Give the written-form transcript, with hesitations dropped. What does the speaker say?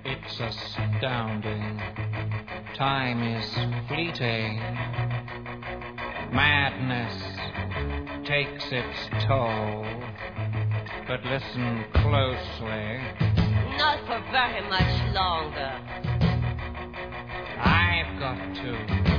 It's astounding. Time is fleeting. Madness takes its toll. But listen closely. Not for very much longer. I've got to